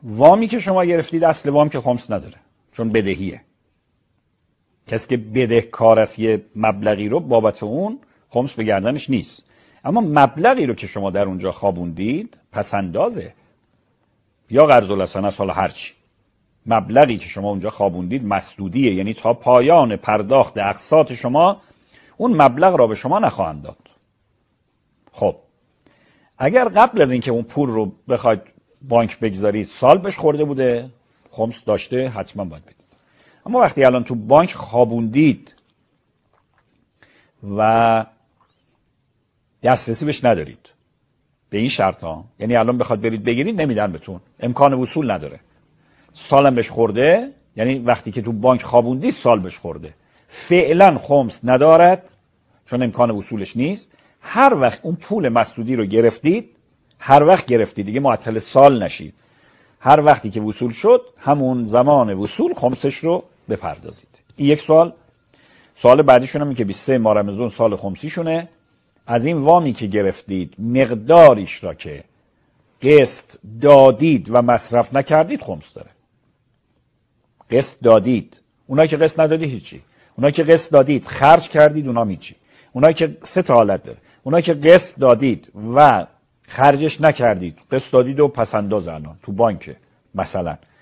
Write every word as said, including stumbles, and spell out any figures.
وامی که شما گرفتید اصل وام که خمس نداره، چون بدهیه. کسی که بدهکار است یه مبلغی رو، بابت اون خمس به گردنش نیست. اما مبلغی رو که شما در اونجا خوابوندید پس اندازه یا قرض الحسنه است، حالا هرچی، مبلغی که شما اونجا خوابوندید مسدودیه، یعنی تا پایان پرداخت اقساط شما اون مبلغ را به شما نخواهند داد. خب اگر قبل از اینکه اون پول رو بخواید بانک بگذارید سال بهش خورده بوده، خمس داشته، حتما باید بدید. اما وقتی الان تو بانک خوابوندید و دسترسی بهش ندارید به این شرط ها، یعنی الان بخواد برید بگیرید نمیدن بهتون، امکان وصول نداره، سالم بهش خورده، یعنی وقتی که تو بانک خوابوندید سال بهش خورده، فعلا خمس ندارد چون امکان وصولش نیست. هر وقت اون پول مسدودی رو گرفتید، هر وقت گرفتید دیگه معطل سال نشید، هر وقتی که وصول شد همون زمان وصول خمسش رو بپردازید. این یک سوال. سوال بعدیشون هم این که بیست و سه ماه رمضان سال خمسیشونه، از این وامی که گرفتید مقداریش را که قسط دادید و مصرف نکردید خمس داره. قسط دادید، اونایی که قسط ندادید هیچی، اونایی که قسط دادید خرج کردید اونا میچی، اونایی که سه تا حالت داره، اونایی که قسط دادید و خرجش نکردید، قسط دادید و پس انداز الان تو بانک مثلا